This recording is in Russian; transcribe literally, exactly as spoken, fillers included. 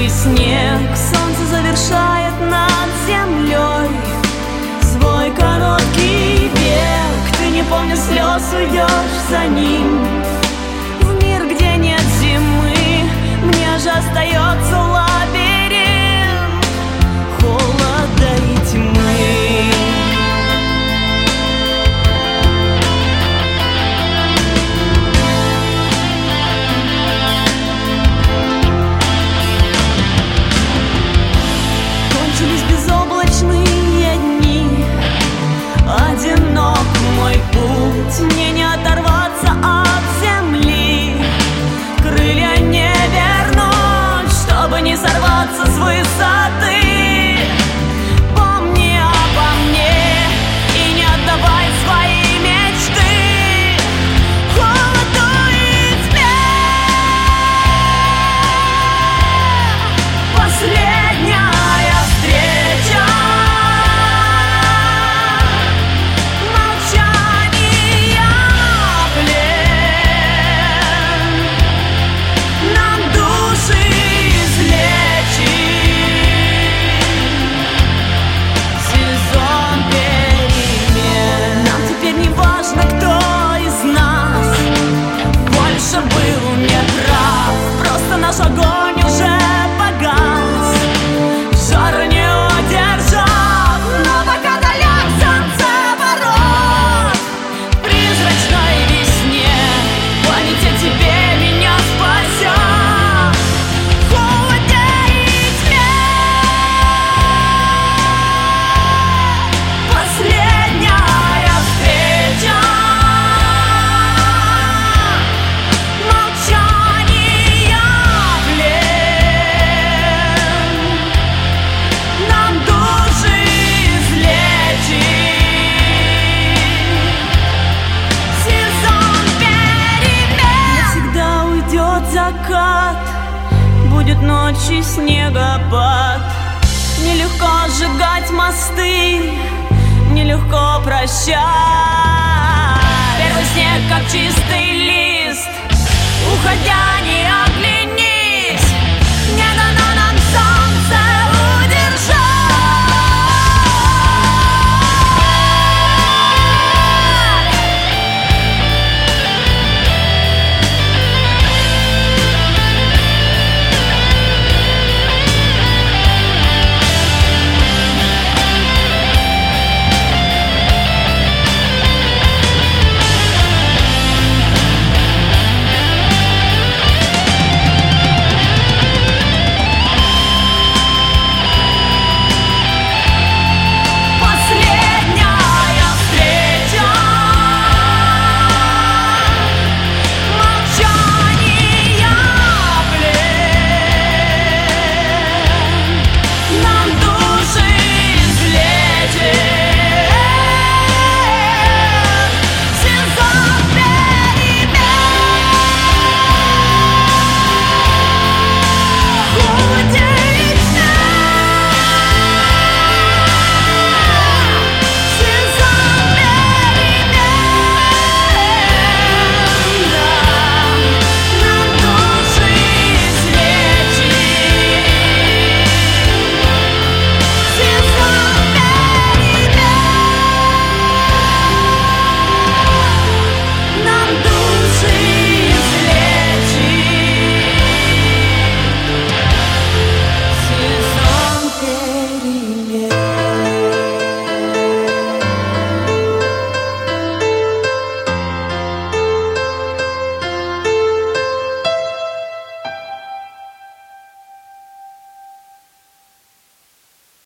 Белый снег, солнце завершает над землей свой короткий бег. Ты, не помня слез, уйдешь за ним в мир, где нет зимы. Мне же остается лабиринт холода и тьмы. Кончились безоблачные дни, одинок мой путь. Мне не оторваться от земли, крылья не вернуть, чтобы не сорваться с высоты. Помни обо мне и не отдавай свои мечты холоду и тьме. Последняя встреча, молчание, плен, нам души излечит сезон перемен. Нам теперь не важно, кто из нас больше был неправ, просто наш огонь уже погас, жар не удержав. Но пока далек солнцеворот, в призрачной весне планете тебе меня спасет в холоде и тьме. Последняя встреча, молчание, плен, нам души излечит сезон перемен. Навсегда уйдет закат, будет ночь и снегопад. Нелегко сжигать мосты, нелегко прощать. Первый снег, как чистый лист, уходя